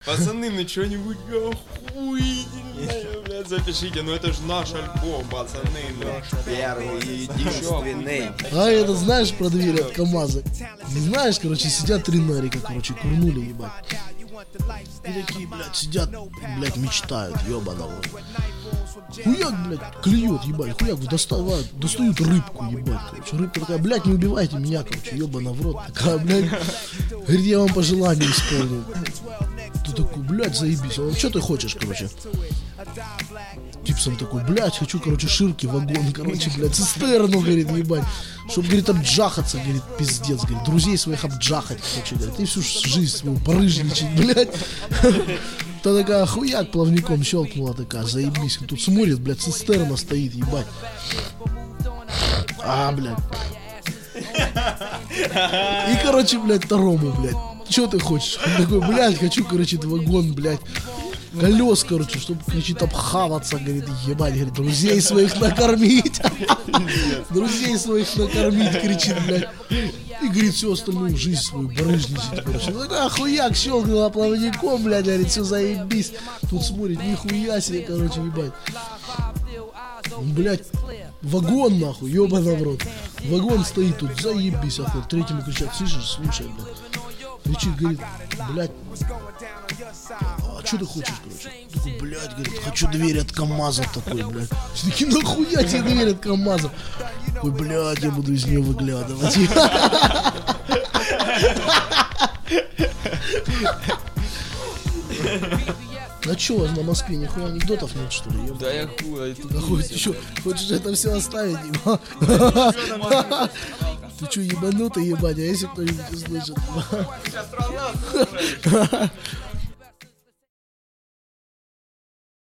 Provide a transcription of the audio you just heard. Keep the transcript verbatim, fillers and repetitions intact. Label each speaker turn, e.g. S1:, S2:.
S1: Пацаны, ну что-нибудь охуительное, блядь, запишите. Ну это же наш альбом, пацаны, ну первый и единственный.
S2: А это знаешь про дверь от КамАЗа? Не знаешь, короче, сидят три нарика, короче, курнули, ебать. И такие, блядь, сидят, блядь, мечтают, ёбаного. Хуяк, блядь, клюет, ебать, хуяк, доставают, достают рыбку, ебать, короче. Рыбка такая, блядь, не убивайте меня, короче, ёбана в рот. Такая, блядь, говорит, я вам пожелание исполню. Ты такой, блядь, заебись. Он, что ты хочешь, короче? Типсон такой, блядь, хочу, короче, ширки, вагон, короче, блядь, цистерну, говорит, ебать. Чтоб, говорит, обджахаться, говорит, пиздец, говорит, друзей своих обджахать, короче, говорит, и всю жизнь свою порыжничать, блядь. Та такая хуяк плавником щелкнула, такая, заебись. Тут смотрит, блядь, цистерна стоит, ебать. А, блядь. И, короче, блядь, второму, блядь, что ты хочешь? Он такой, блядь, хочу, короче, вагон, блядь, колес, короче, чтобы, кричит, обхаваться, говорит, ебать, говорит, друзей своих накормить. Друзей своих накормить, кричит, блядь. И, говорит, всю остальную жизнь свою барыжничать, короче. Ну, такая хуяк щелкнула плавником, блядь, говорит, все заебись. Тут смотрит, нихуя себе, короче, ебать. Блядь, вагон, нахуй, ебаный в рот. Вагон стоит тут, заебись, охуй. Третьему кричат, слышишь, слушай, блядь. Кричит, говорит, блядь, а что ты хочешь, короче? Такой, блядь, говорит, хочу дверь от КамАЗа такой, блядь. Все такие, нахуя тебе дверь от КамАЗа? Такой, блядь, я буду из нее выглядывать. А что у вас на Москве, нихуя анекдотов нет, что ли?
S1: Да я хуй,
S2: А хуй, ты что, хочешь это все оставить? Ты что, ебанутый, ебать, а если кто-нибудь услышит?